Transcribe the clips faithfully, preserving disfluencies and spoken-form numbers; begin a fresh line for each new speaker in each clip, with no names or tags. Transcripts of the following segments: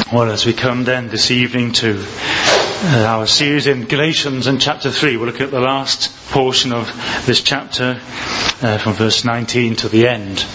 Well, as we come then this evening to uh, our series in Galatians and chapter three, we'll look at the last portion of this chapter uh, from verse nineteen to the end.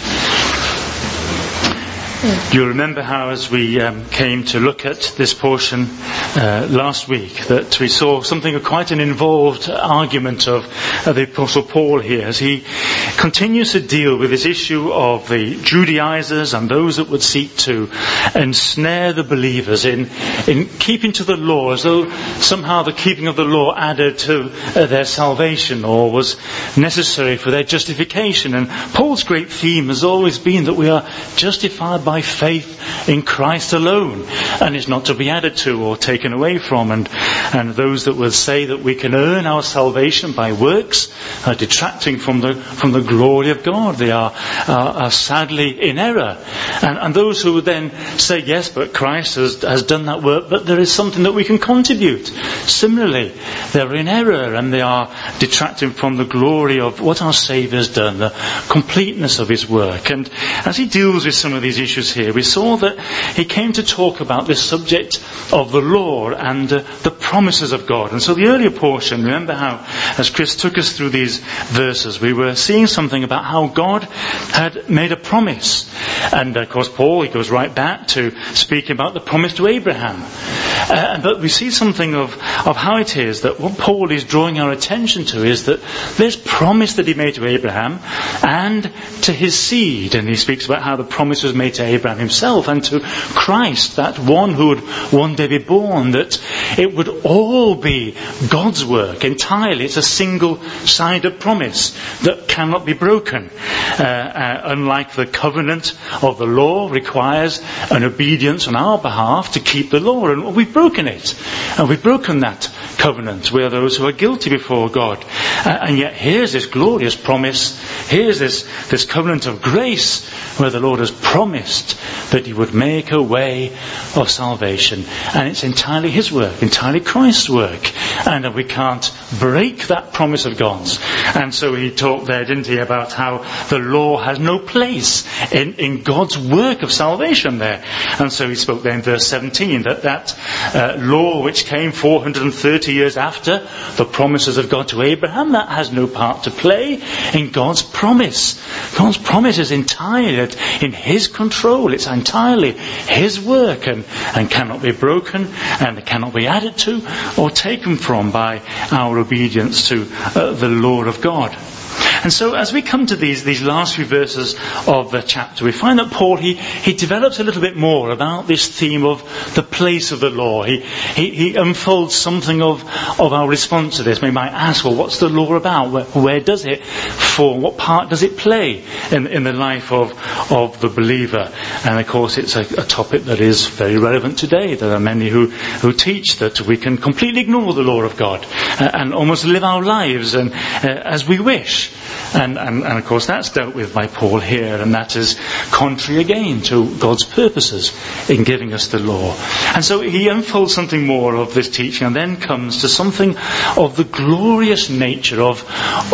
You'll remember how as we um, came to look at this portion uh, last week that we saw something of quite an involved argument of uh, the Apostle Paul here as he continues to deal with this issue of the Judaizers and those that would seek to ensnare the believers in, in keeping to the law as though somehow the keeping of the law added to uh, their salvation or was necessary for their justification. And Paul's great theme has always been that we are justified by by faith in Christ alone, and is not to be added to or taken away from. And and those that will say that we can earn our salvation by works are detracting from the from the glory of God. They are are, are sadly in error. And, and those who would then say, yes, but Christ has has done that work, but there is something that we can contribute. Similarly, they're in error and they are detracting from the glory of what our Saviour has done, the completeness of His work. And as he deals with some of these issues here, we saw that he came to talk about this subject of the law and uh, the promises of God. And so the earlier portion, remember how as Chris took us through these verses, we were seeing something about how God had made a promise. And of course Paul, he goes right back to speaking about the promise to Abraham. Uh, but we see something of, of how it is that what Paul is drawing our attention to is that there's promise that he made to Abraham and to his seed. And he speaks about how the promise was made to Abraham himself and to Christ, that one who would one day be born, that it would all be God's work entirely. It's a single-sided promise that cannot be broken. Uh, uh, unlike the covenant of the law requires an obedience on our behalf to keep the law, and we've broken it. And we've broken that covenant. We are those who are guilty before God. Uh, and yet here's this glorious promise. Here's this, this covenant of grace where the Lord has promised that He would make a way of salvation. And it's entirely His work, entirely Christ's work. And uh, we can't break that promise of God's. And so he talked there, didn't he, about how the law has no place in, in God's work of salvation there. And so he spoke there in verse seventeen that that uh, law which came four hundred thirty years after the promises of God to Abraham, that has no part to play in God's promise. God's promise is entirely in His control. It's entirely His work and, and cannot be broken and cannot be added to or taken from by our obedience to uh, the law of God. And so as we come to these these last few verses of the chapter, we find that Paul, he, he develops a little bit more about this theme of the place of the law. He he, he unfolds something of, of our response to this. We might ask, well, what's the law about? Where, where does it fall? What part does it play in, in the life of, of the believer? And of course, it's a, a topic that is very relevant today. There are many who, who teach that we can completely ignore the law of God uh, and almost live our lives and, uh, as we wish. And, and, and of course that's dealt with by Paul here, and that is contrary again to God's purposes in giving us the law. And so he unfolds something more of this teaching and then comes to something of the glorious nature of,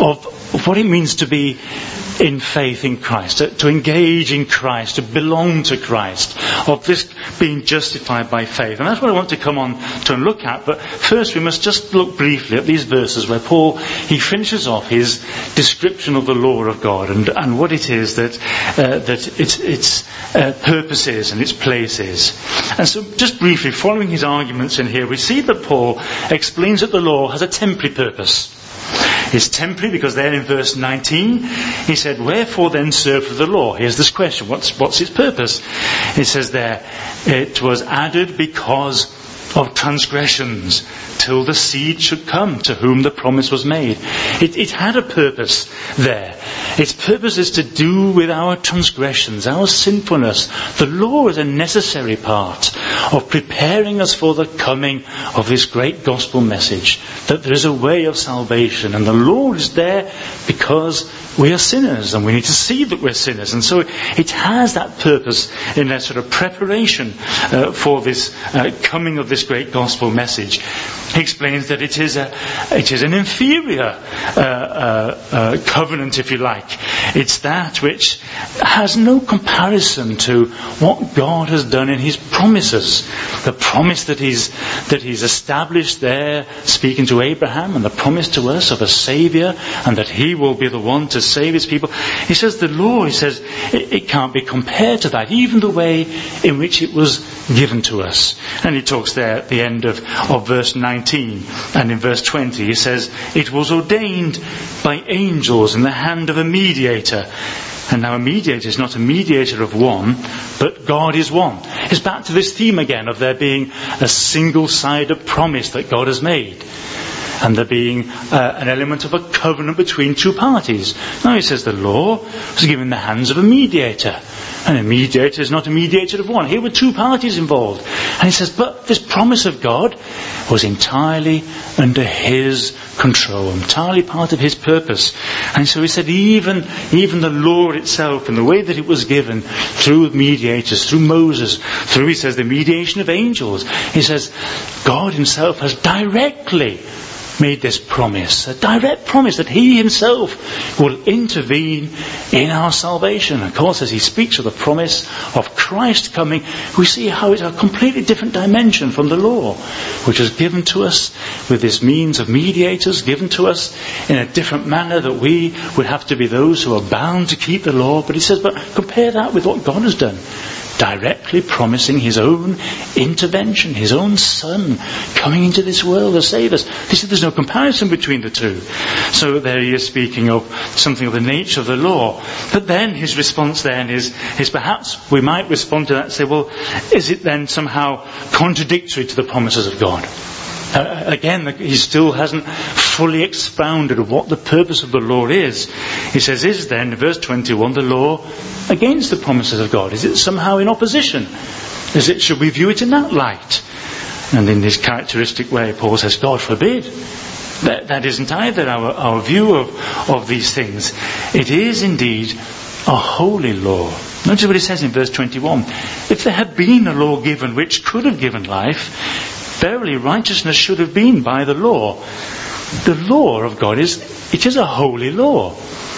of what it means to be in faith in Christ, to, to engage in Christ, to belong to Christ, of this being justified by faith. And that's what I want to come on to and look at. But first we must just look briefly at these verses where Paul, he finishes off his description of the law of God and, and what it is that uh, that its, its uh, purpose is and its place is. And so just briefly, following his arguments in here, we see that Paul explains that the law has a temporary purpose. It's temporary because there in verse nineteen he said, wherefore then serve for the law? Here's this question, what's, what's its purpose? It says there, it was added because of transgressions, till the seed should come to whom the promise was made. It, it had a purpose there. Its purpose is to do with our transgressions, our sinfulness. The law is a necessary part of preparing us for the coming of this great gospel message, that there is a way of salvation, and the law is there because we are sinners and we need to see that we're sinners. And so it has that purpose in that sort of preparation uh, for this uh, coming of this great gospel message. He explains that it is a, it is an inferior uh, uh, uh, covenant, if you like, It's that which has no comparison to what God has done in his promises. The promise that he's, that he's established there, speaking to Abraham, and the promise to us of a Saviour, and that he will be the one to save his people. He says the law, he says, it, it can't be compared to that, even the way in which it was given to us. And he talks there at the end of, of verse nineteen, and in verse twenty he says, it was ordained by angels in the hand of a mediator. And now a mediator is not a mediator of one, but God is one. It's back to this theme again of there being a single-sided promise that God has made, and there being uh, an element of a covenant between two parties. Now he says the law was given in the hands of a mediator. And a mediator is not a mediator of one. Here were two parties involved. And he says, but this promise of God was entirely under his control, entirely part of his purpose. And so he said even, even the law itself and the way that it was given through mediators, through Moses, through, he says, the mediation of angels, he says, God himself has directly made this promise, a direct promise that he himself will intervene in our salvation. Of course, as he speaks of the promise of Christ coming, we see how it's a completely different dimension from the law, which was given to us with this means of mediators, given to us in a different manner, that we would have to be those who are bound to keep the law. But he says, but compare that with what God has done, directly promising his own intervention, his own Son coming into this world to save us. He said there's no comparison between the two. So there he is speaking of something of the nature of the law. But then his response then is, is perhaps we might respond to that and say, well, is it then somehow contradictory to the promises of God? Uh, again, he still hasn't fully expounded what the purpose of the law is. He says, is then, verse twenty-one, the law against the promises of God? Is it somehow in opposition? Is it, should we view it in that light? And in this characteristic way, Paul says, God forbid. That, that isn't either our, our view of, of these things. It is indeed a holy law. Notice what he says in verse twenty-one. If there had been a law given which could have given life, verily righteousness should have been by the law. The law of God is, it is a holy law.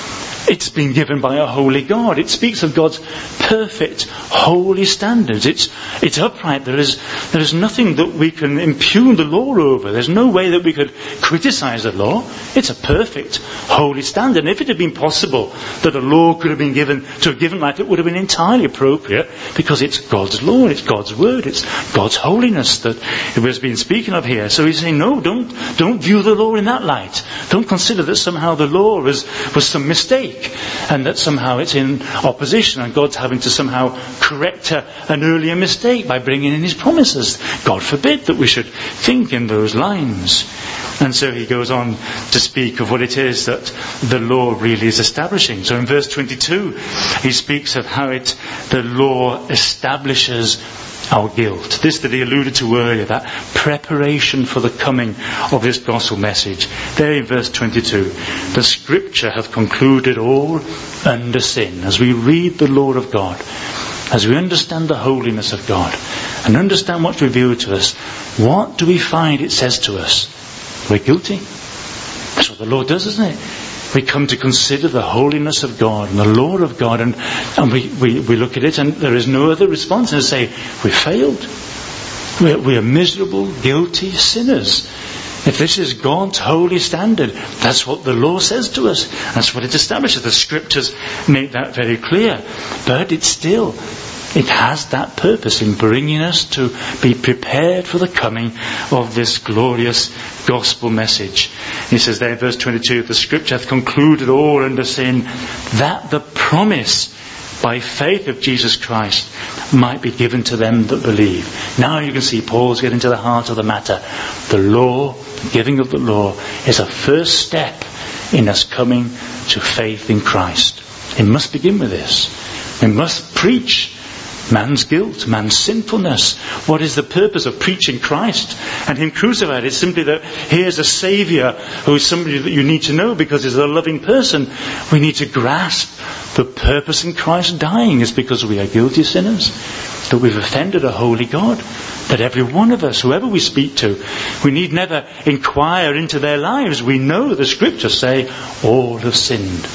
It's been given by a holy God. It speaks of God's perfect, holy standards. It's, it's upright. There is, there is nothing that we can impugn the law over. There's no way that we could criticize the law. It's a perfect, holy standard. And if it had been possible that a law could have been given to have given life, it would have been entirely appropriate, because it's God's law, it's God's word, it's God's holiness that it was being speaking of here. So he's saying, no, don't, don't view the law in that light. Don't consider that somehow the law was, was some mistake, and that somehow it's in opposition and God's having to somehow correct a, an earlier mistake by bringing in his promises. God forbid that we should think in those lines. And so he goes on to speak of what it is that the law really is establishing. So in verse twenty-two, he speaks of how it, the law establishes our guilt. This that he alluded to earlier, that preparation for the coming of this gospel message. There in verse twenty-two, the scripture hath concluded all under sin. As we read the law of God, as we understand the holiness of God, and understand what's revealed to us, what do we find it says to us? We're guilty. That's what the law does, isn't it? We come to consider the holiness of God and the law of God, and, and we, we, we look at it, and there is no other response than to say, we failed. We're, we are miserable, guilty sinners. If this is God's holy standard, that's what the law says to us. That's what it establishes. The scriptures make that very clear. But it's still, it has that purpose in bringing us to be prepared for the coming of this glorious gospel message. He says there in verse twenty-two, the scripture hath concluded all under sin, that the promise by faith of Jesus Christ might be given to them that believe. Now you can see Paul's getting to the heart of the matter. The law, the giving of the law, is a first step in us coming to faith in Christ. It must begin with this. We must preach man's guilt, man's sinfulness. What is the purpose of preaching Christ and him crucified? It's simply that here's a Saviour who is somebody that you need to know because he's a loving person. We need to grasp the purpose in Christ dying is because we are guilty sinners, that we've offended a holy God, that every one of us, whoever we speak to, we need never inquire into their lives. We know the scriptures say all have sinned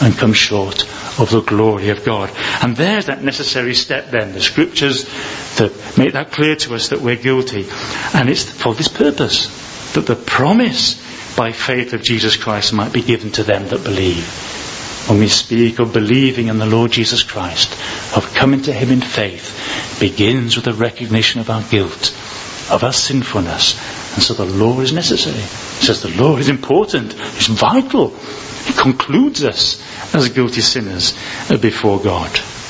and come short of the glory of God. And there's that necessary step then. The scriptures that make that clear to us that we're guilty. And it's for this purpose, that the promise by faith of Jesus Christ might be given to them that believe. When we speak of believing in the Lord Jesus Christ, of coming to him in faith, begins with a recognition of our guilt, of our sinfulness. And so the law is necessary. It says the law is important, it's vital. It concludes us as guilty sinners before God.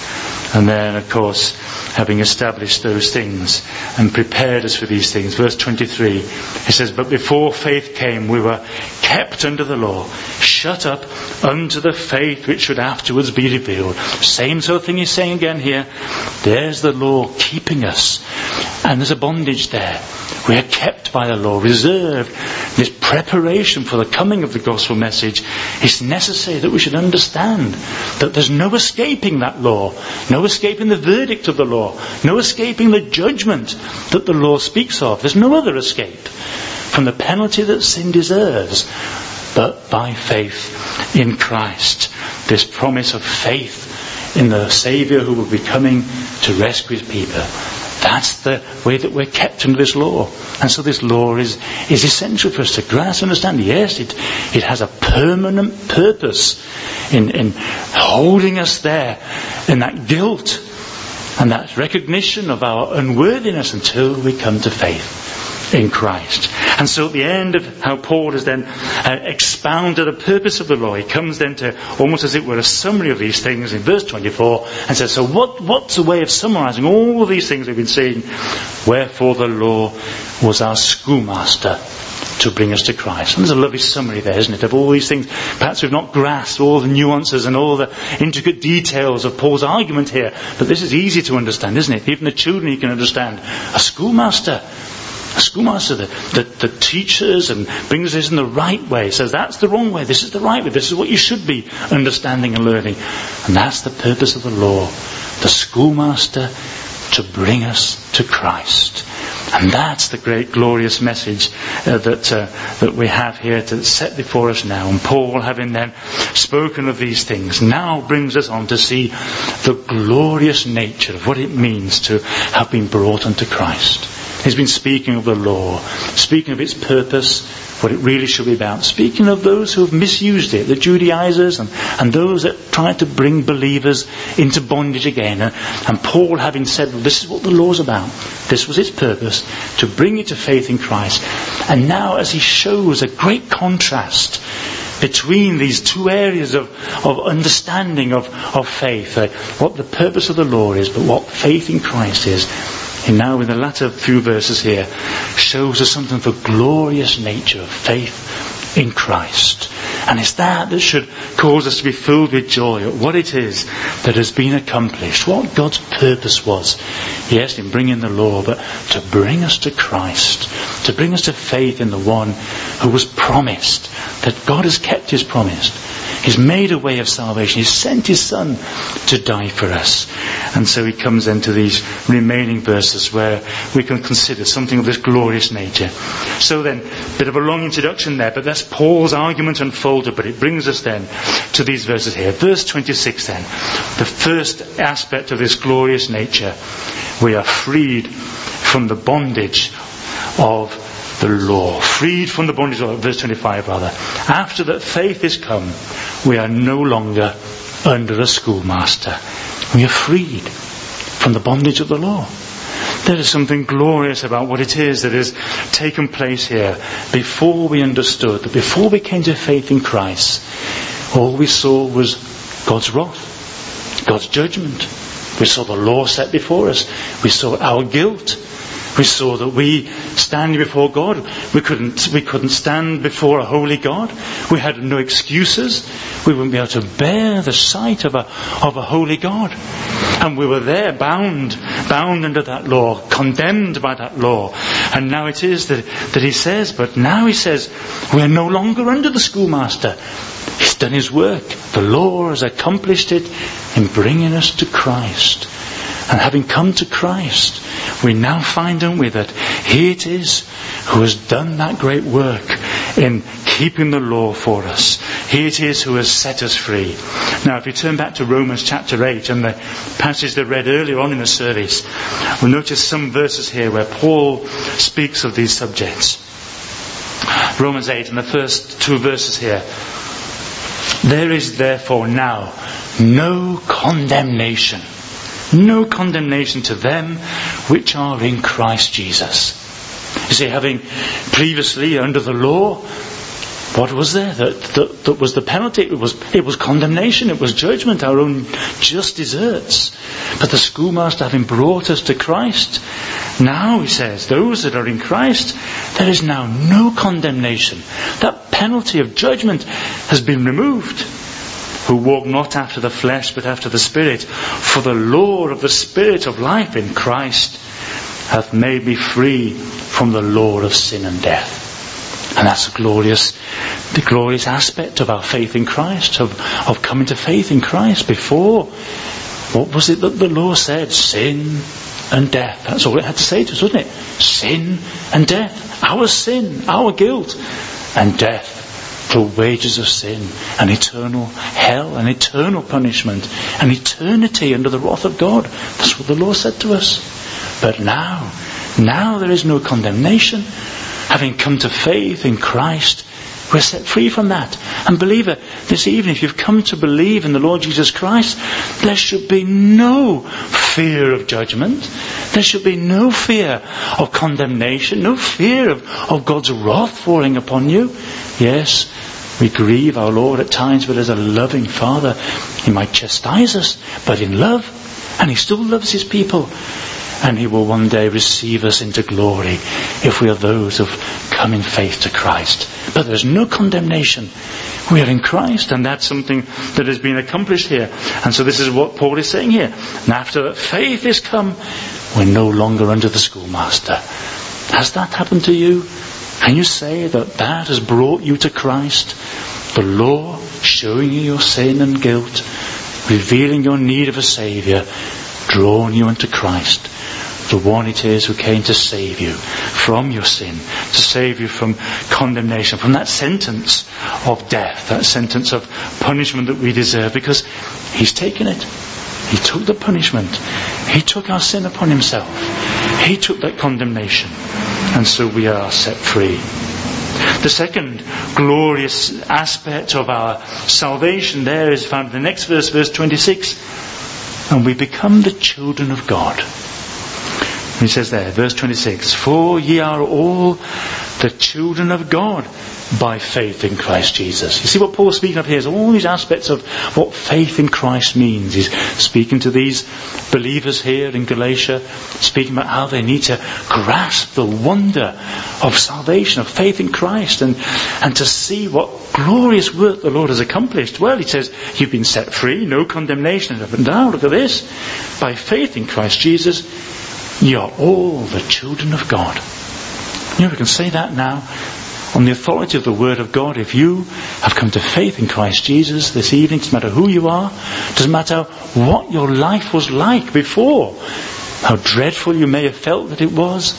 And then, of course, having established those things and prepared us for these things, verse twenty-three, it says, but before faith came, we were kept under the law, shut up unto the faith which should afterwards be revealed. Same sort of thing he's saying again here. There's the law keeping us. And there's a bondage there. We are kept by the law, reserved. This preparation for the coming of the gospel message, it's necessary that we should understand that there's no escaping that law, no escaping the verdict of the law, no escaping the judgment that the law speaks of. There's no other escape from the penalty that sin deserves, but by faith in Christ. This promise of faith in the Saviour who will be coming to rescue his people. That's the way that we're kept under this law. And so this law is, is essential for us to grasp and understand. Yes, it, it has a permanent purpose in, in holding us there in that guilt and that recognition of our unworthiness until we come to faith in Christ. And so at the end of how Paul has then uh, expounded the purpose of the law, he comes then to almost as it were a summary of these things in verse twenty-four and says, so what, what's a way of summarising all of these things we've been seeing? Wherefore the law was our schoolmaster to bring us to Christ. And there's a lovely summary there, isn't it, of all these things. Perhaps we've not grasped all the nuances and all the intricate details of Paul's argument here, but this is easy to understand, isn't it? Even the children you can understand. A schoolmaster. A schoolmaster that, that, that teaches and brings this in the right way, says that's the wrong way, this is the right way, this is what you should be understanding and learning. And that's the purpose of the law. The schoolmaster to bring us to Christ. And that's the great glorious message uh, that uh, that we have here to set before us now. And Paul, having then spoken of these things, now brings us on to see the glorious nature of what it means to have been brought unto Christ. He's been speaking of the law, speaking of its purpose, what it really should be about, speaking of those who have misused it, the Judaizers and, and those that tried to bring believers into bondage again. And, and Paul having said, well, this is what the law's about. This was its purpose, to bring you to faith in Christ. And now as he shows a great contrast between these two areas of, of understanding of, of faith, uh, what the purpose of the law is, but what faith in Christ is, and now in the latter few verses here, shows us something of the glorious nature of faith in Christ. And it's that that should cause us to be filled with joy at what it is that has been accomplished, what God's purpose was. Yes, in bringing the law, but to bring us to Christ, to bring us to faith in the one who was promised, that God has kept his promise. He's made a way of salvation. He's sent his Son to die for us. And so he comes into these remaining verses where we can consider something of this glorious nature. So then, a bit of a long introduction there, but that's Paul's argument unfolded, but it brings us then to these verses here. Verse twenty-six then, the first aspect of this glorious nature. We are freed from the bondage of the law. Freed from the bondage of, verse twenty-five rather. After that faith is come, we are no longer under a schoolmaster. We are freed from the bondage of the law. There is something glorious about what it is that has taken place here. Before we understood, that before we came to faith in Christ, all we saw was God's wrath, God's judgment. We saw the law set before us. We saw our guilt. We saw that we standing before God, we couldn't we couldn't stand before a holy God. We had no excuses. We wouldn't be able to bear the sight of a of a holy God. And we were there bound, bound under that law, condemned by that law. And now it is that, that he says, but now he says, we are no longer under the schoolmaster. He's done his work. The law has accomplished it in bringing us to Christ. And having come to Christ, we now find, don't we, that he it is who has done that great work in keeping the law for us. He it is who has set us free. Now, if you turn back to Romans chapter eight and the passage that I read earlier on in the service, we'll notice some verses here where Paul speaks of these subjects. Romans eight, and the first two verses here. There is therefore now no condemnation. No condemnation to them which are in Christ Jesus. You see, having previously under the law, what was there? That, that, that was the penalty. It was, it was condemnation. It was judgment, our own just deserts. But the schoolmaster, having brought us to Christ, now, he says, those that are in Christ, there is now no condemnation. That penalty of judgment has been removed. Who walk not after the flesh, but after the Spirit. For the law of the Spirit of life in Christ hath made me free from the law of sin and death. And that's a glorious, the glorious aspect of our faith in Christ, of, of coming to faith in Christ. Before, what was it that the law said? Sin and death. That's all it had to say to us, wasn't it? Sin and death. Our sin, our guilt, and death. The wages of sin, and eternal hell, and eternal punishment, and eternity under the wrath of God. That's what the law said to us. But now, now there is no condemnation. Having come to faith in Christ, we're set free from that. And believer, this evening, if you've come to believe in the Lord Jesus Christ, there should be no fear of judgment. There should be no fear of condemnation, no fear of, of God's wrath falling upon you. Yes, we grieve our Lord at times, but as a loving Father, He might chastise us, but in love. And He still loves His people. And He will one day receive us into glory if we are those who've come in faith to Christ. But there's no condemnation. We are in Christ, and that's something that has been accomplished here. And so this is what Paul is saying here. And after that faith is come, we're no longer under the schoolmaster. Has that happened to you? Can you say that that has brought you to Christ? The law showing you your sin and guilt, revealing your need of a Saviour, drawn you into Christ. The one it is who came to save you from your sin, to save you from condemnation, from that sentence of death, that sentence of punishment that we deserve, because He's taken it. He took the punishment. He took our sin upon Himself. He took that condemnation. And so we are set free. The second glorious aspect of our salvation there is found in the next verse, verse twenty-six. And we become the children of God. He says there, verse twenty-six, for ye are all the children of God by faith in Christ Jesus. You see what Paul's speaking of here is all these aspects of what faith in Christ means. He's speaking to these believers here in Galatia, speaking about how they need to grasp the wonder of salvation, of faith in Christ, and, and to see what glorious work the Lord has accomplished. Well, he says, you've been set free, no condemnation. And now, look at this. By faith in Christ Jesus, you are all the children of God. You know, we can say that now on the authority of the Word of God. If you have come to faith in Christ Jesus this evening, doesn't matter who you are, doesn't matter what your life was like before, how dreadful you may have felt that it was,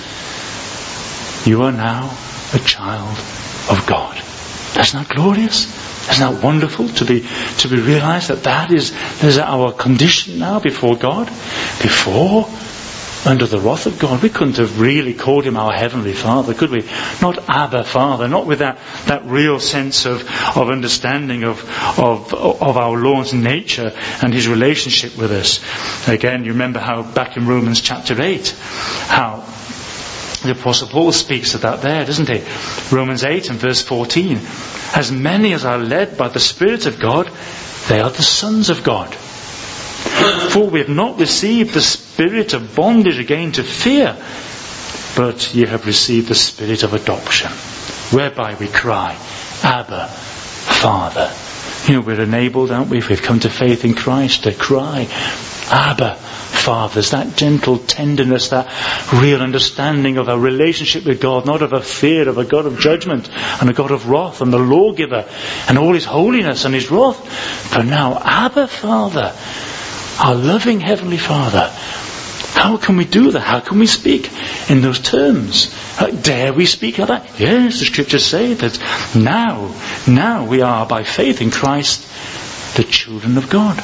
you are now a child of God. Isn't that glorious? Isn't that wonderful to be to be realized that that is, that is our condition now before God? Before, under the wrath of God, we couldn't have really called Him our Heavenly Father, could we? Not Abba Father, not with that, that real sense of, of understanding of, of, of our Lord's nature and His relationship with us. Again, you remember how back in Romans chapter eight, how the Apostle Paul speaks of that there, doesn't he? Romans eight and verse fourteen. As many as are led by the Spirit of God, they are the sons of God. For we have not received the spirit of bondage again to fear, but ye have received the spirit of adoption, whereby we cry, Abba, Father. You know, we're enabled, aren't we, if we've come to faith in Christ, to cry, Abba, Father. There's that gentle tenderness, that real understanding of our relationship with God, not of a fear of a God of judgment and a God of wrath and the lawgiver and all His holiness and His wrath. But now, Abba, Father, our loving Heavenly Father, How can we do that? How can we speak in those terms? Uh, dare we speak like that? Yes, the scriptures say that now, now we are by faith in Christ the children of God.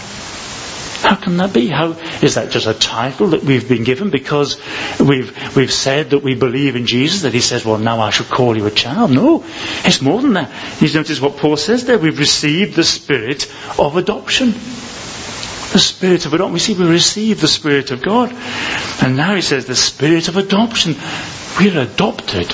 How can that be? How is that just a title that we've been given because we've we've said that we believe in Jesus, that he says, well, now I shall call you a child? No, it's more than that. You notice what Paul says there. We've received the spirit of adoption. The spirit of adoption. We see we receive the Spirit of God. And now he says the spirit of adoption. We're adopted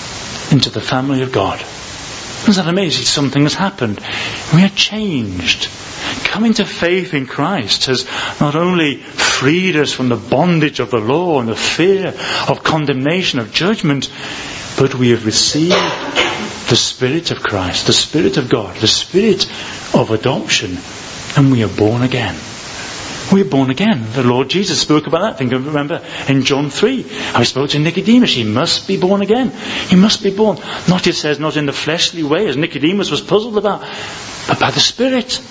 into the family of God. Isn't that amazing? Something has happened. We are changed. Coming to faith in Christ has not only freed us from the bondage of the law and the fear of condemnation, of judgment, but we have received the Spirit of Christ, the Spirit of God, the Spirit of adoption, and we are born again. We're born again. The Lord Jesus spoke about that. Think of, remember in John three, how he spoke to Nicodemus. He must be born again. He must be born. Not, it says, not in the fleshly way, as Nicodemus was puzzled about, but by the Spirit.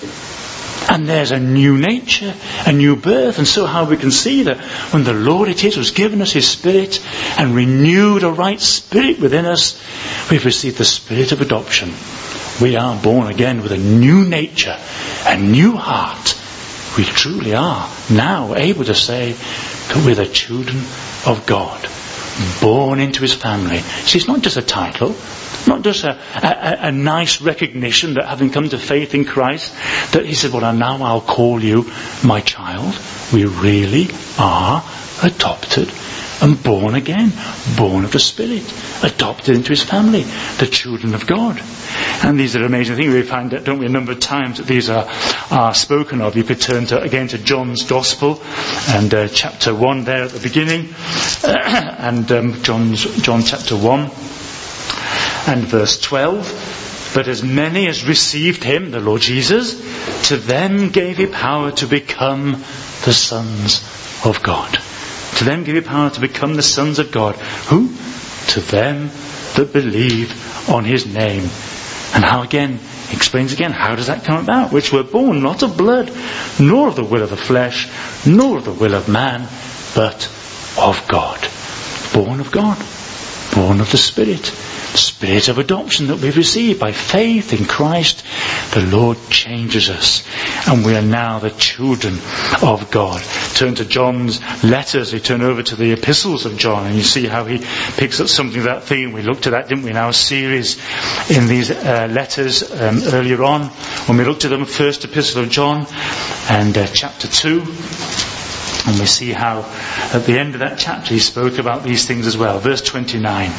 And there's a new nature, a new birth. And so how we can see that when the Lord it is was given us his Spirit and renewed a right spirit within us, we've received the Spirit of adoption. We are born again with a new nature, a new heart. We truly are now able to say that we're the children of God, born into his family. See, it's not just a title, not just a, a, a nice recognition that having come to faith in Christ, that he said, well, now I'll call you my child. We really are adopted and born again, born of the Spirit, adopted into his family, the children of God. And these are amazing things. We find that, don't we, a number of times that these are, are spoken of. You could turn to, again to John's Gospel and uh, chapter one there at the beginning, and um, John's John chapter one and verse twelve. But as many as received him, the Lord Jesus, to them gave he power to become the sons of God. To them gave he power to become the sons of God. Who? To them that believe on his name. And how again, he explains again, how does that come about? Which were born not of blood, nor of the will of the flesh, nor of the will of man, but of God. Born of God. Born of the Spirit. The Spirit of adoption that we've received by faith in Christ. The Lord changes us, and we are now the children of God. Turn to John's letters. We turn over to the epistles of John, and you see how he picks up something of that theme. We looked at that, didn't we, in our series in these uh, letters um, earlier on, when we looked at them, first epistle of John and uh, chapter two. And we see how at the end of that chapter he spoke about these things as well. Verse twenty-nine.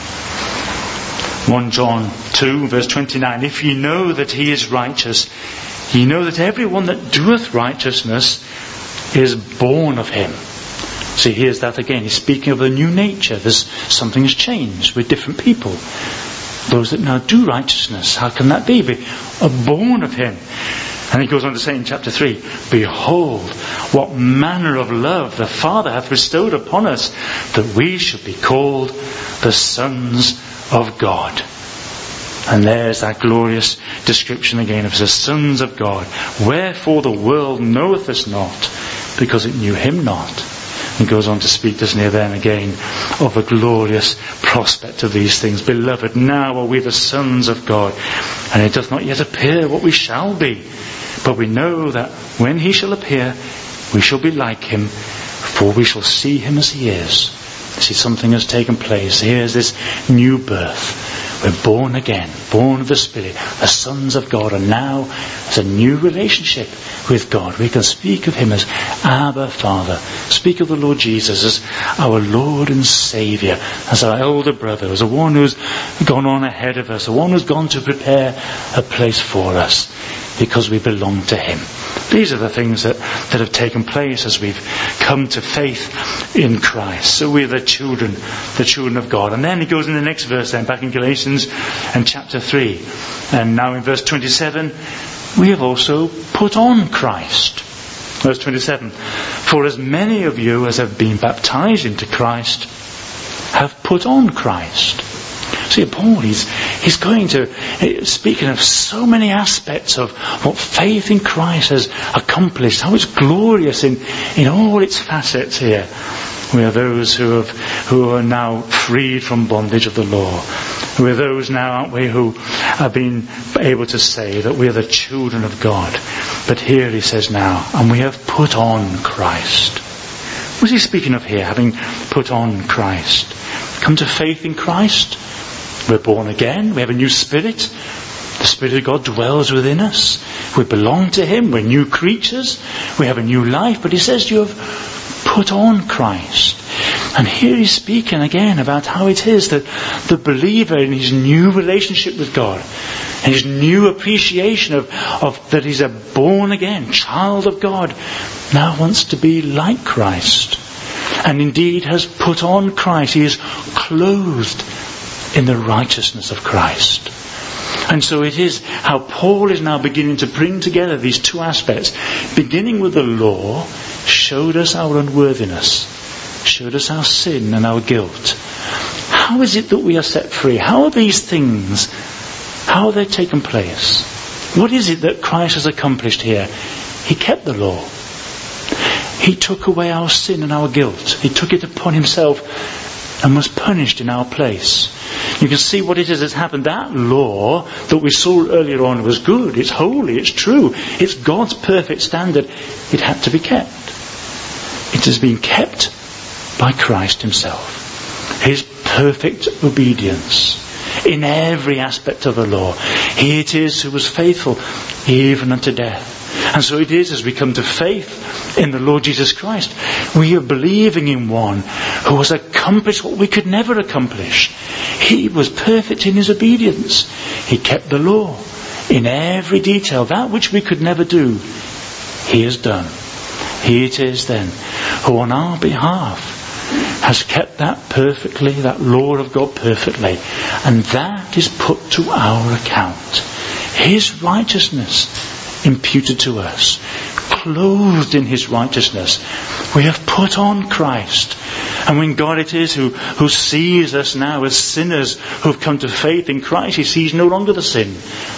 First John two, verse twenty-nine. If ye know that he is righteous, ye know that everyone that doeth righteousness is born of him. See, here's that again. He's speaking of the new nature. There's something has changed. We're different people. Those that now do righteousness, how can that be? We are born of him. And he goes on to say in chapter three, behold, what manner of love the Father hath bestowed upon us, that we should be called the sons of God. And there's that glorious description again of the sons of God. Wherefore the world knoweth us not, because it knew him not. He goes on to speak, doesn't he, then again, of the glorious prospect of these things. Beloved, now are we the sons of God, and it doth not yet appear what we shall be. But we know that when he shall appear, we shall be like him, for we shall see him as he is. See, something has taken place. Here's this new birth. We're born again, born of the Spirit, the sons of God, and now there's a new relationship with God. We can speak of him as Abba Father, speak of the Lord Jesus as our Lord and Saviour, as our elder brother, as the one who's gone on ahead of us, the one who's gone to prepare a place for us, because we belong to him. These are the things that, that have taken place as we've come to faith in Christ. So we're the children, the children of God. And then he goes in the next verse then, back in Galatians and chapter three. And now in verse twenty-seven, we have also put on Christ. Verse twenty-seven, for as many of you as have been baptized into Christ have put on Christ. See, Paul, he's, he's going to, speaking of so many aspects of what faith in Christ has accomplished, how it's glorious in, in all its facets here. We are those who have, who are now freed from bondage of the law. We are those now, aren't we, who have been able to say that we are the children of God. But here he says now, and we have put on Christ. What's he speaking of here, having put on Christ? Come to faith in Christ. We're born again. We have a new spirit. The Spirit of God dwells within us. We belong to him. We're new creatures. We have a new life. But he says you have put on Christ. And here he's speaking again about how it is that the believer in his new relationship with God, and his new appreciation of, of that he's a born again child of God, now wants to be like Christ. And indeed has put on Christ. He is clothed in the righteousness of Christ. And so it is how Paul is now beginning to bring together these two aspects. Beginning with the law, showed us our unworthiness, showed us our sin and our guilt. How is it that we are set free? How are these things, how are they taken place? What is it that Christ has accomplished here? He kept the law. He took away our sin and our guilt. He took it upon himself and was punished in our place. You can see what it is that's happened. That law that we saw earlier on was good. It's holy. It's true. It's God's perfect standard. It had to be kept. It has been kept by Christ himself. His perfect obedience in every aspect of the law. He it is who was faithful even unto death. And so it is as we come to faith in the Lord Jesus Christ, we are believing in one who has accomplished what we could never accomplish. He was perfect in his obedience. He kept the law in every detail. That which we could never do, he has done. He it is then who on our behalf has kept that perfectly, that law of God perfectly. And that is put to our account. His righteousness imputed to us, clothed in his righteousness. We have put on Christ. And when God it is who, who sees us now as sinners who have come to faith in Christ, he sees no longer the sin.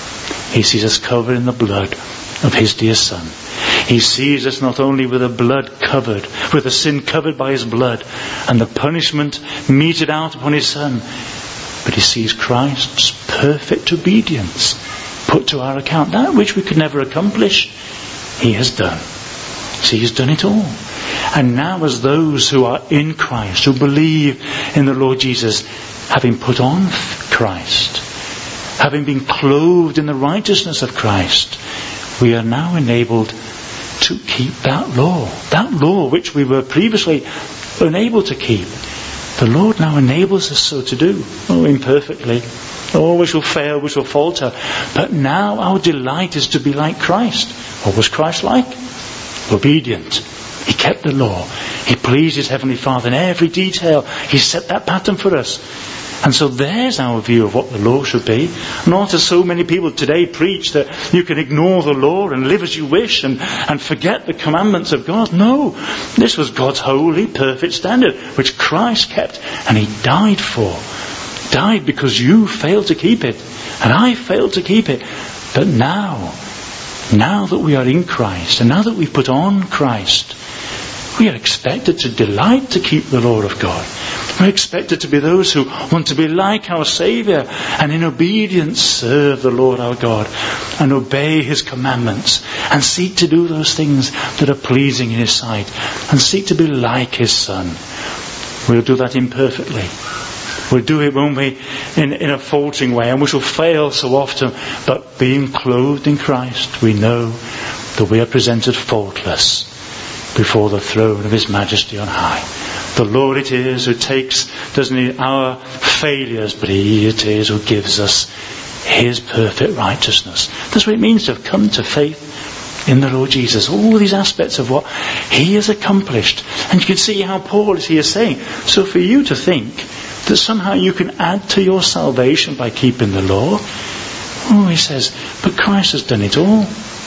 He sees us covered in the blood of his dear Son. He sees us not only with the blood covered, with the sin covered by his blood, and the punishment meted out upon his Son, but he sees Christ's perfect obedience put to our account. That which we could never accomplish, he has done. See, he's done it all. And now as those who are in Christ, who believe in the Lord Jesus, having put on Christ, having been clothed in the righteousness of Christ, we are now enabled to keep that law. That law which we were previously unable to keep. The Lord now enables us so to do. Oh, imperfectly. Oh, we shall fail, we shall falter. But now our delight is to be like Christ. What was Christ like? Obedient. He kept the law. He pleased his Heavenly Father in every detail. He set that pattern for us. And so there's our view of what the law should be. Not as so many people today preach that you can ignore the law and live as you wish and, and forget the commandments of God. No, this was God's holy, perfect standard, which Christ kept and he died for. Died because you failed to keep it and I failed to keep it. But now, now that we are in Christ and now that we've put on Christ, we are expected to delight to keep the law of God. We're expected to be those who want to be like our Saviour and in obedience serve the Lord our God and obey his commandments and seek to do those things that are pleasing in his sight and seek to be like his Son. We'll do that imperfectly. We'll do it, won't we, in, in a faltering way, and we shall fail so often. But being clothed in Christ, we know that we are presented faultless before the throne of his majesty on high. The Lord it is who takes, doesn't he, our failures, but he it is who gives us his perfect righteousness. That's what it means to have come to faith in the Lord Jesus. All these aspects of what he has accomplished. And you can see how Paul is here saying, so for you to think that somehow you can add to your salvation by keeping the law, oh, he says, but Christ has done it all.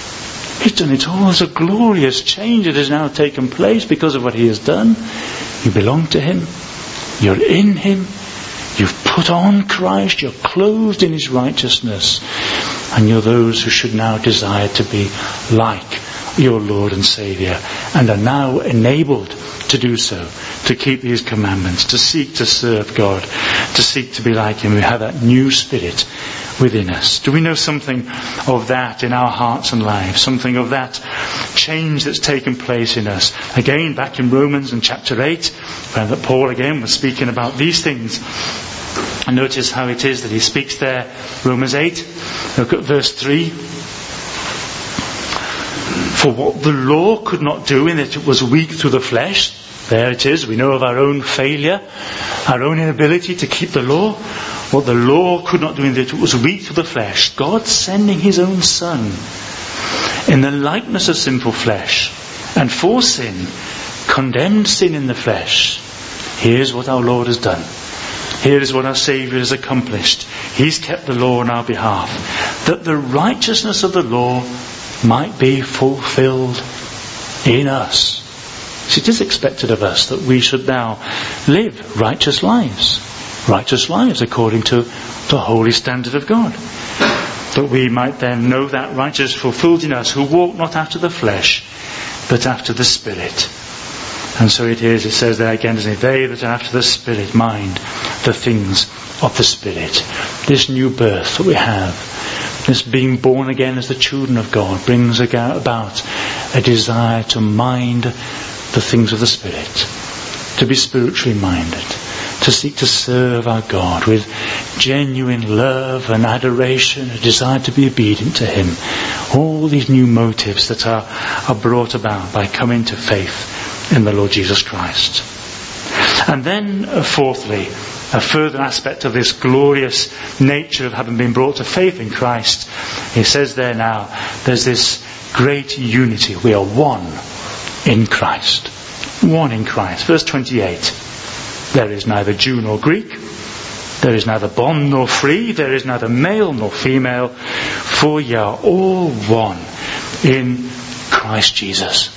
He's done it all. There's a glorious change that has now taken place because of what he has done. You belong to him. You're in him. You've put on Christ. You're clothed in his righteousness. And you're those who should now desire to be like your Lord and Saviour, and are now enabled to do so, to keep these commandments, to seek to serve God, to seek to be like Him. We have that new spirit within us. Do we know something of that in our hearts and lives? Something of that change that's taken place in us? Again, back in Romans in chapter eight, where that Paul again was speaking about these things. And notice how it is that he speaks there, Romans eight. Look at verse three. For what the law could not do in that it was weak through the flesh, there it is, we know of our own failure, our own inability to keep the law. What the law could not do in that it was weak through the flesh, God sending His own Son in the likeness of sinful flesh, and for sin, condemned sin in the flesh. Here's what our Lord has done. Here is what our Saviour has accomplished. He's kept the law on our behalf, that the righteousness of the law might be fulfilled in us. So it is expected of us that we should now live righteous lives. Righteous lives according to the holy standard of God. That we might then know that righteousness fulfilled in us, who walk not after the flesh, but after the Spirit. And so it is, it says there again, isn't it? They that are after the Spirit mind the things of the Spirit. This new birth that we have, this being born again as the children of God, brings about a desire to mind the things of the Spirit, to be spiritually minded, to seek to serve our God with genuine love and adoration, a desire to be obedient to Him. All these new motives that are, are brought about by coming to faith in the Lord Jesus Christ. And then, uh, fourthly, a further aspect of this glorious nature of having been brought to faith in Christ, he says there now, there's this great unity. We are one in Christ. One in Christ. Verse twenty-eight. There is neither Jew nor Greek. There is neither bond nor free. There is neither male nor female. For ye are all one in Christ Jesus.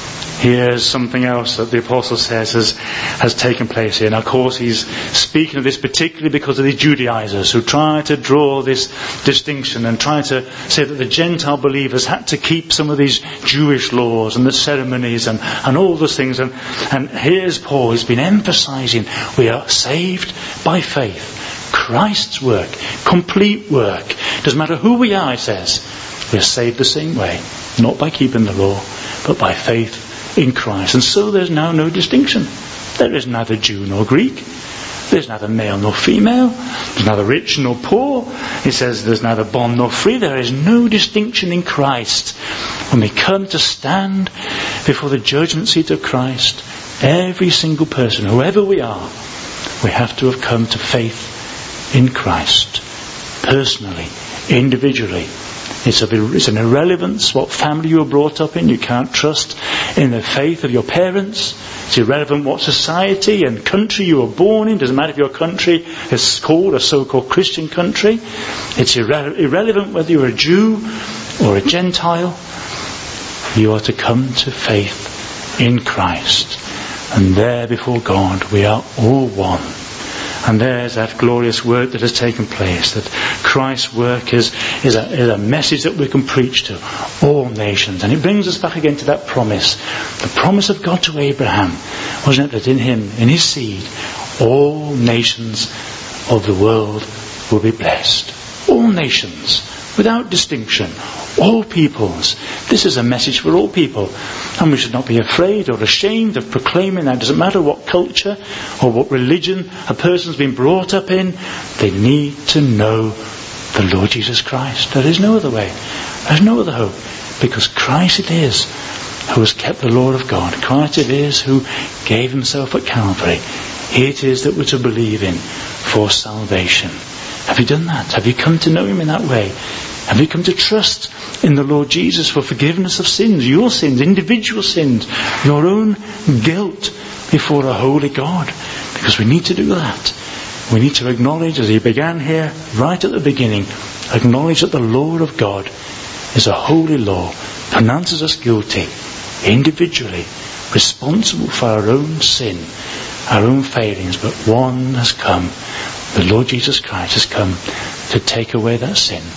Here's something else that the Apostle says has, has taken place here. And of course he's speaking of this particularly because of the Judaizers who try to draw this distinction and try to say that the Gentile believers had to keep some of these Jewish laws and the ceremonies and, and all those things. And, and here's Paul, he's been emphasizing we are saved by faith. Christ's work, complete work. Doesn't matter who we are, he says. We are saved the same way. Not by keeping the law, but by faith in Christ. And so there's now no distinction. There is neither Jew nor Greek. There's neither male nor female. There's neither rich nor poor. He says there's neither bond nor free. There is no distinction in Christ. When we come to stand before the judgment seat of Christ, every single person, whoever we are, we have to have come to faith in Christ. Personally, individually. It's, a, it's an irrelevance what family you were brought up in. You can't trust in the faith of your parents. It's irrelevant what society and country you were born in. Doesn't matter if your country is called a so-called Christian country. It's irre- irrelevant whether you're a Jew or a Gentile. You are to come to faith in Christ. And there before God we are all one. And there's that glorious work that has taken place, that Christ's work is, is, a, is a message that we can preach to all nations. And it brings us back again to that promise. The promise of God to Abraham, wasn't it, that in him, in his seed, all nations of the world will be blessed. All nations, without distinction, all peoples. This is a message for all people. And we should not be afraid or ashamed of proclaiming that. It doesn't matter what culture or what religion a person's been brought up in. They need to know the Lord Jesus Christ. There is no other way. There's no other hope. Because Christ it is who has kept the law of God. Christ it is who gave himself at Calvary. He it is that we're to believe in for salvation. Have you done that? Have you come to know him in that way? Have you come to trust in the Lord Jesus for forgiveness of sins, your sins, individual sins, your own guilt before a holy God? Because we need to do that. We need to acknowledge, as he began here, right at the beginning, acknowledge that the law of God is a holy law, pronounces us guilty, individually, responsible for our own sin, our own failings, but one has come. The Lord Jesus Christ has come to take away that sin,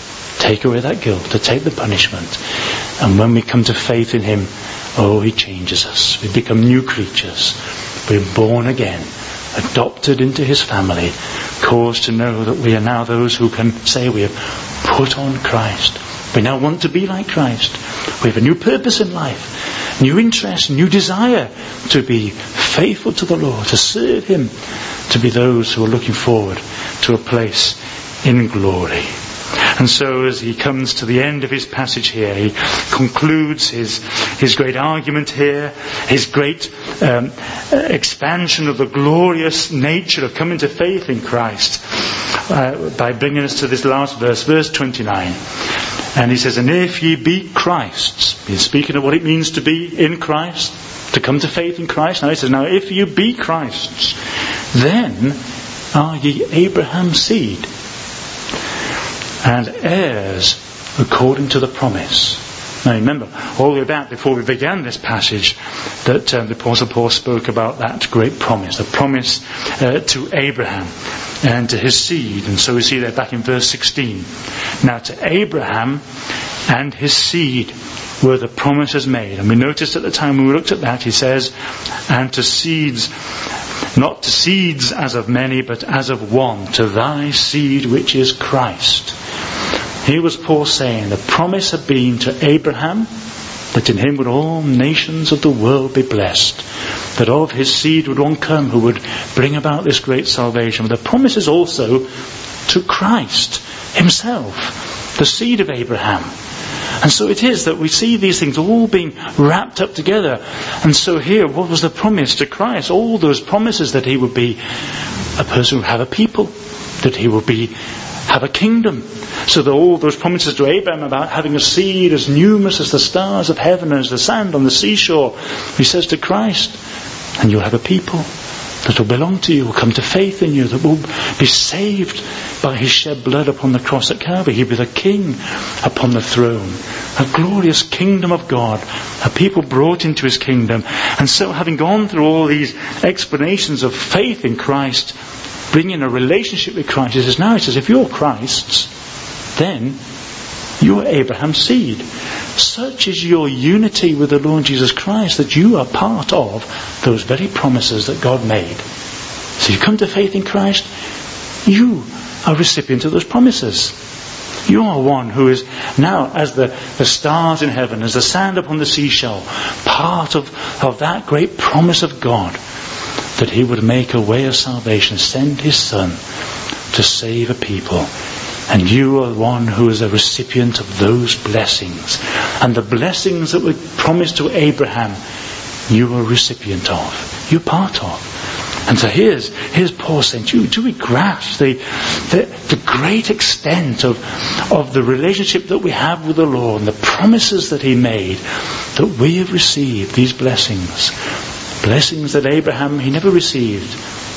take away that guilt, to take the punishment. And when we come to faith in him, oh, he changes us. We become new creatures. We're born again, adopted into his family, caused to know that we are now those who can say we have put on Christ. We now want to be like Christ. We have a new purpose in life, new interest, new desire to be faithful to the Lord, to serve him, to be those who are looking forward to a place in glory. And so as he comes to the end of his passage here, he concludes his his great argument here, his great um, expansion of the glorious nature of coming to faith in Christ, uh, by bringing us to this last verse, verse twenty-nine. And he says, and if ye be Christ's, he's speaking of what it means to be in Christ, to come to faith in Christ. Now he says, now if you be Christ's, then are ye Abraham's seed, and heirs according to the promise. Now remember, all the way back before we began this passage, that um, the Apostle Paul spoke about that great promise, the promise uh, to Abraham and to his seed. And so we see that back in verse sixteen. Now to Abraham and his seed were the promises made. And we noticed at the time when we looked at that, he says, and to seeds, not to seeds as of many, but as of one, to thy seed which is Christ. Here was Paul saying the promise had been to Abraham that in him would all nations of the world be blessed, that of his seed would one come who would bring about this great salvation. But the promise is also to Christ himself, the seed of Abraham. And so it is that we see these things all being wrapped up together. And so here, what was the promise to Christ? All those promises that he would be a person who would have a people, that he would be have a kingdom. So that all those promises to Abraham about having a seed as numerous as the stars of heaven, as the sand on the seashore, he says to Christ, and you'll have a people that will belong to you, will come to faith in you, that will be saved by his shed blood upon the cross at Calvary. He'll be the king upon the throne, a glorious kingdom of God, a people brought into his kingdom. And so having gone through all these explanations of faith in Christ, bringing a relationship with Christ, he says, now he says, if you're Christ's, then you are Abraham's seed. Such is your unity with the Lord Jesus Christ that you are part of those very promises that God made. So you come to faith in Christ, you are recipient of those promises. You are one who is now, as the, the stars in heaven, as the sand upon the seashore, part of, of that great promise of God, that he would make a way of salvation, send his Son to save a people. And you are one who is a recipient of those blessings. And the blessings that were promised to Abraham, you are a recipient of. You're part of. And so here's, here's Paul saying, do, do we grasp the, the, the great extent of, of the relationship that we have with the Lord and the promises that he made, that we have received these blessings. Blessings that Abraham, he never received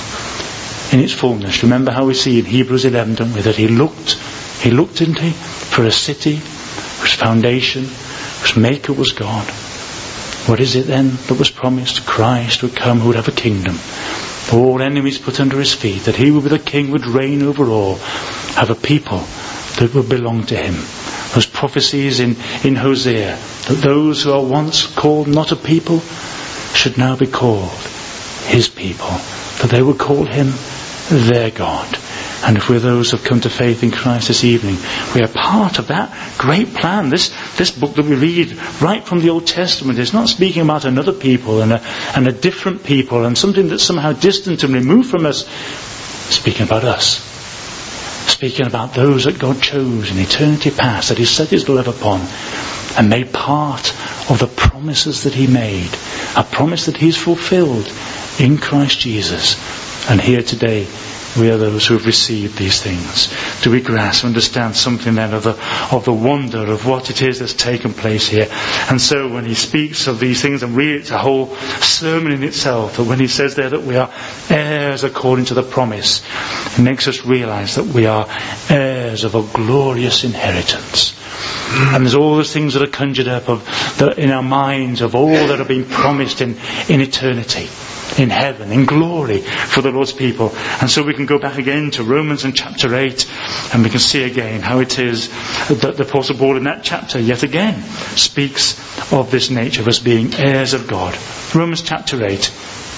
in its fullness. Remember how we see in Hebrews eleven, don't we, that he looked, he looked into for a city whose foundation, whose maker was God. What is it then that was promised? Christ would come, who would have a kingdom, all enemies put under his feet, that he would be the king, would reign over all, have a people that would belong to him. Those prophecies in, in Hosea, that those who are once called not a people should now be called his people, that they would call him their God. And if we're those who have come to faith in Christ this evening, we are part of that great plan. This this book that we read right from the Old Testament is not speaking about another people and a, and a different people and something that's somehow distant and removed from us. It's speaking about us. Speaking about those that God chose in eternity past, that he set his love upon and made part of the promises that he made. A promise that he's fulfilled in Christ Jesus. And here today, we are those who have received these things. Do we grasp, understand something then of the, of the wonder of what it is that's taken place here? And so when he speaks of these things, and really it's a whole sermon in itself, that when he says there that we are heirs according to the promise, it makes us realize that we are heirs of a glorious inheritance. And there's all those things that are conjured up of the, in our minds of all that have been promised in, in eternity. in heaven, in glory for the Lord's people. And so we can go back again to Romans and chapter eight, and we can see again how it is that the Apostle Paul in that chapter yet again speaks of this nature of us being heirs of God. Romans chapter eight.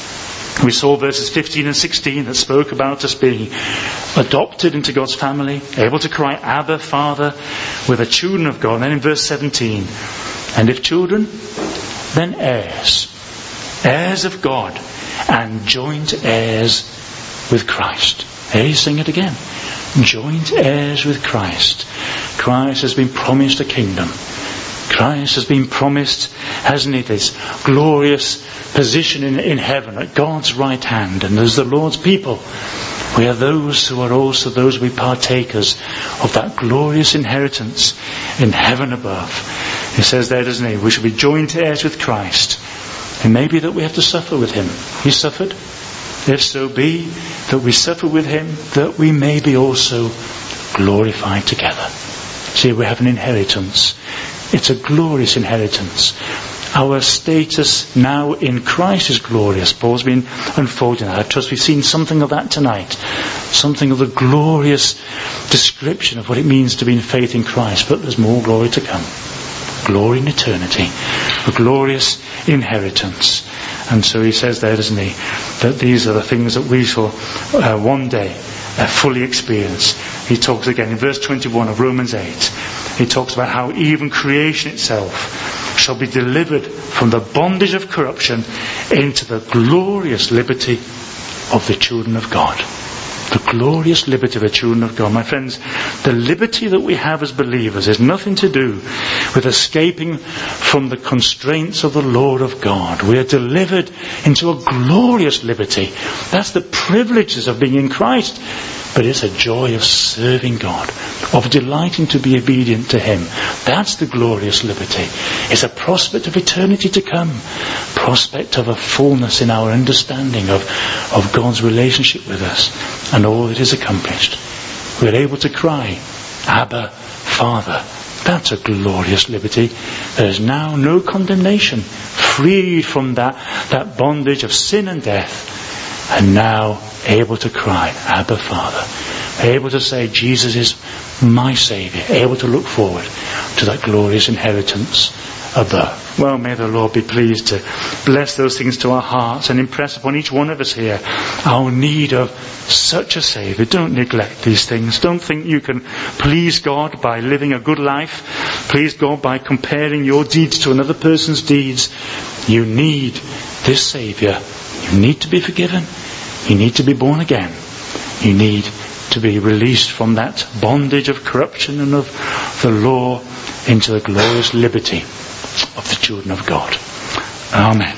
We saw verses fifteen and sixteen that spoke about us being adopted into God's family, able to cry, Abba, Father, we're the children of God. And then in verse seventeen, and if children, then heirs, heirs of God, and joint heirs with Christ. Here you sing it again. Joint heirs with Christ. Christ has been promised a kingdom. Christ has been promised, hasn't he, this glorious position in, in heaven at God's right hand. And as the Lord's people, we are those who are also those who be partakers of that glorious inheritance in heaven above. He says there, doesn't he, we shall be joint heirs with Christ. It may be that we have to suffer with him. He suffered. If so be that we suffer with him, that we may be also glorified together. See, we have an inheritance. It's a glorious inheritance. Our status now in Christ is glorious. Paul's been unfolding that. I trust we've seen something of that tonight. Something of the glorious description of what it means to be in faith in Christ. But there's more glory to come. Glory in eternity. A glorious inheritance. And so he says there, doesn't he, that these are the things that we shall uh, one day uh, fully experience. He talks again in verse twenty-one of Romans eight. He talks about how even creation itself shall be delivered from the bondage of corruption into the glorious liberty of the children of God. The glorious liberty of the children of God. My friends, the liberty that we have as believers has nothing to do with escaping from the constraints of the Lord of God. We are delivered into a glorious liberty. That's the privileges of being in Christ. But it's a joy of serving God, of delighting to be obedient to him. That's the glorious liberty. It's a prospect of eternity to come. Prospect of a fullness in our understanding of, of God's relationship with us and all that is accomplished. We're able to cry, Abba, Father. That's a glorious liberty. There is now no condemnation, freed from that, that bondage of sin and death. And now able to cry, Abba, Father. Able to say, Jesus is my Saviour. Able to look forward to that glorious inheritance above. Well, may the Lord be pleased to bless those things to our hearts and impress upon each one of us here our need of such a Saviour. Don't neglect these things. Don't think you can please God by living a good life. Please God by comparing your deeds to another person's deeds. You need this Saviour. You need to be forgiven. You need to be born again. You need to be released from that bondage of corruption and of the law into the glorious liberty of the children of God. Amen.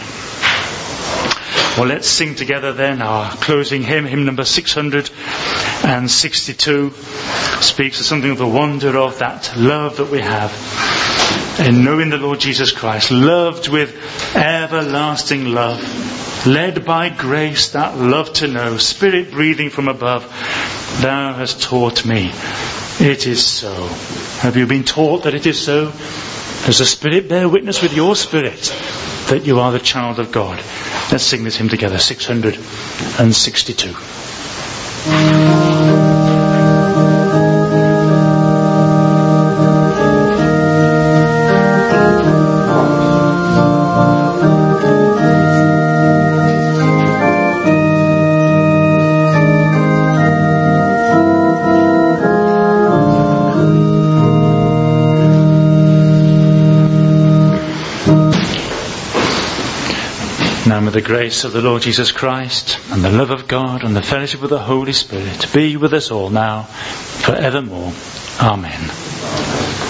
Well, let's sing together then our closing hymn, hymn number six hundred sixty-two. Speaks of something of the wonder of that love that we have in knowing the Lord Jesus Christ, loved with everlasting love, led by grace that love to know, Spirit breathing from above, thou hast taught me it is so. Have you been taught that it is so? Does the Spirit bear witness with your spirit that you are the child of God? Let's sing this hymn together, six hundred sixty-two. May the grace of the Lord Jesus Christ and the love of God and the fellowship of the Holy Spirit be with us all now, forevermore. Amen.